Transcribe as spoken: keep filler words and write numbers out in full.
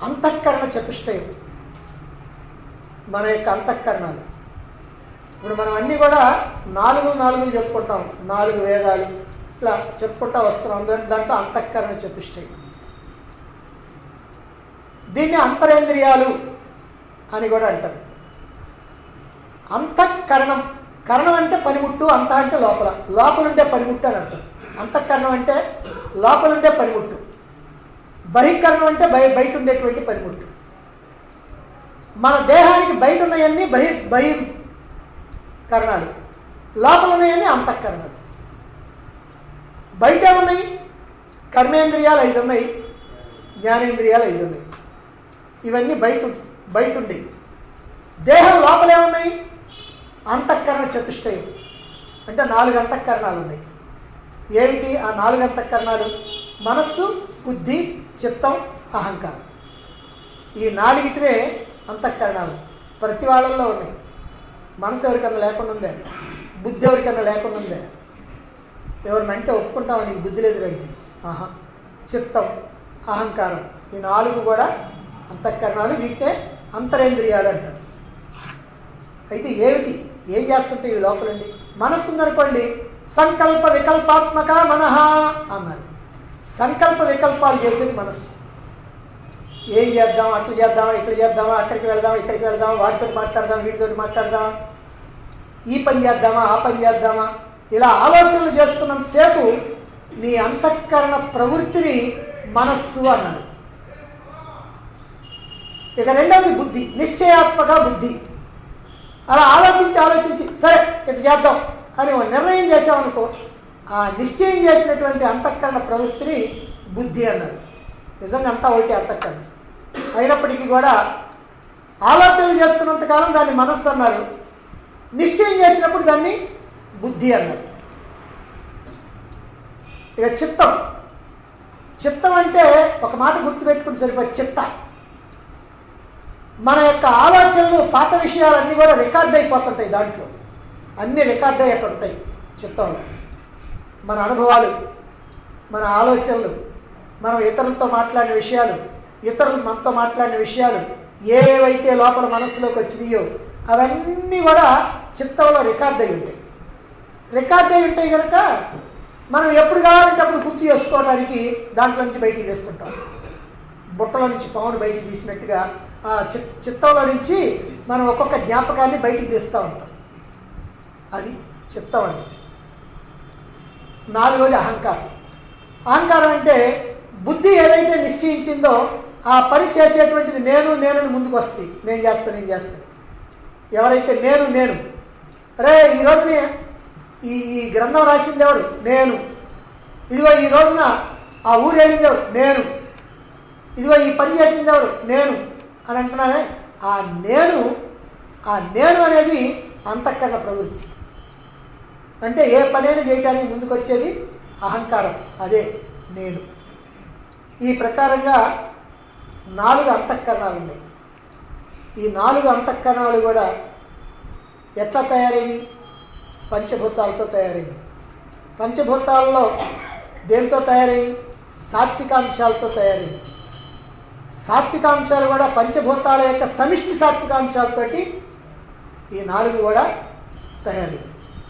అంతఃకరణ చతుష్టయం మన యొక్క అంతఃకరణాలు. ఇప్పుడు మనం అన్నీ కూడా నాలుగు నాలుగు చెప్పుకుంటాం, నాలుగు వేదాలు ఇట్లా చెప్పుకుంటా వస్తున్నాం. దాంట్లో అంతఃకరణ చతుష్టయం. దీన్ని అంతరేంద్రియాలు అని కూడా అంటారు. అంతఃకరణం, కరణం అంటే పనిముట్టు, అంత అంటే లోపల, లోపలుండే పనిముట్టు అని అంటారు. అంతఃకరణం అంటే లోపలుండే పనిముట్టు, బహిష్కరణం అంటే బయ బయట ఉండేటువంటి పనిముట్టు. మన దేహానికి బయట ఉన్నాయన్నీ బహి బహిర్కరణాలు, లోపల ఉన్నాయన్నీ అంతఃకరణాలు. బయట ఉన్నాయి కర్మేంద్రియాలు ఐదు ఉన్నాయి, జ్ఞానేంద్రియాలు ఐదు ఉన్నాయి. ఇవన్నీ బయట బయట ఉండేవి. దేహం లోపలే ఉన్నాయి అంతఃకరణ చతుష్టయం అంటే నాలుగు అంతఃకరణాలు ఉన్నాయి. ఏమిటి ఆ నాలుగు అంతఃకరణాలు? మనస్సు, బుద్ధి, చిత్తం, అహంకారం. ఈ నాలుగిటివే అంతఃకరణాలు ప్రతి వాళ్ళల్లో ఉన్నాయి. మనసు ఎవరికన్నా లేకుండా ఉందే? బుద్ధి ఎవరికన్నా లేకుండా ఉందే? ఎవరినంటే ఒప్పుకుంటామని నీకు బుద్ధి లేదు రండి. ఆహా. చిత్తం, అహంకారం, ఈ నాలుగు కూడా అంతఃకరణాలు. వీటినే అంతరేంద్రియాలు అంటారు. అయితే ఏమిటి, ఏం చేస్తుంటే ఇవి లోపలండి? మనస్సు ఉందనుకోండి, సంకల్ప వికల్పాత్మక మనహ అన్నారు. సంకల్ప వికల్పాలు చేసేది మనస్సు. ఏం చేద్దాం, అట్లా చేద్దామా, ఇట్లా చేద్దామా, అక్కడికి వెళ్దామా, ఇక్కడికి వెళ్దామా, వాటితో మాట్లాడదాం, వీటితో మాట్లాడదాం, ఈ పని చేద్దామా, ఆ పని చేద్దామా, ఇలా ఆలోచనలు చేస్తున్నంతసేపు నీ అంతఃకరణ ప్రవృత్తిని మనస్సు అన్నారు. ఇక రెండవది బుద్ధి, నిశ్చయాత్మక బుద్ధి. అలా ఆలోచించి ఆలోచించి సరే ఇటు చేద్దాం అని నిర్ణయం చేసామనుకో, ఆ నిశ్చయం చేసినటువంటి అంతఃకరణ ప్రవృత్తిని బుద్ధి అన్నారు. నిజంగా అంతా ఒకటి అంతఃకరణ అయినప్పటికీ కూడా ఆలోచనలు చేస్తున్నంతకాలం దాన్ని మనస్సు అన్నారు, నిశ్చయం చేసినప్పుడు దాన్ని బుద్ధి అన్నారు. ఇక చిత్తం, చిత్తం అంటే ఒక మాట గుర్తుపెట్టుకుని సరిపోయి, చిత్త మన యొక్క ఆలోచనలు, పాత విషయాలన్నీ కూడా రికార్డ్ అయిపోతుంటాయి. దాంట్లో అన్నీ రికార్డ్ అయ్యి అక్కడ ఉంటాయి చిత్తంలో. మన అనుభవాలు, మన ఆలోచనలు, మనం ఇతరులతో మాట్లాడిన విషయాలు, ఇతరులు మనతో మాట్లాడిన విషయాలు, ఏవైతే లోపల మనసులోకి వచ్చినాయో అవన్నీ కూడా చిత్తంలో రికార్డ్ అయి ఉంటాయి. రికార్డ్ అయి ఉంటాయి కనుక మనం ఎప్పుడు కావాలంటే అప్పుడు గుర్తు చేసుకోవడానికి దాంట్లో నుంచి బయటికి తీసుకుంటాం. బుట్టలో నుంచి పావును బయటికి తీసినట్టుగా ఆ చి చిత్తంలో నుంచి మనం ఒక్కొక్క జ్ఞాపకాన్ని బయటికి తీస్తూ ఉంటాం. అది చిత్తం అండి. నాలుగోది అహంకారం. అహంకారం అంటే బుద్ధి ఏదైతే నిశ్చయించిందో ఆ పని చేసేటువంటిది నేను నేను ముందుకు వస్తుంది. నేను చేస్తాను నేను చేస్తాను ఎవరైతే నేను నేను అరే ఈ రోజున ఈ ఈ గ్రంథం రాసింది ఎవరు? నేను. ఇదిగో ఈ రోజున ఆ ఊరు వెళ్ళింది ఎవరు? నేను. ఇదిగో ఈ పని చేసింది ఎవరు? నేను అని అంటున్నానే. ఆ నేను ఆ నేను అనేది అంతఃకరణ ప్రవృత్తి. అంటే ఏ పనైనా చేయడానికి ముందుకు వచ్చేది అహంకారం, అదే నేను. ఈ ప్రకారంగా నాలుగు అంతఃకరణాలు ఉన్నాయి. ఈ నాలుగు అంతఃకరణాలు కూడా ఎట్లా తయారైనవి? పంచభూతాలతో తయారైనవి. పంచభూతాలలో దేంతో తయారైనవి? సాత్వికాంశాలతో తయారైనవి. సాత్వికాంశాలు కూడా పంచభూతాల యొక్క సమిష్టి సాత్వికాంశాలతోటి ఈ నాలుగు కూడా తయారైనవి.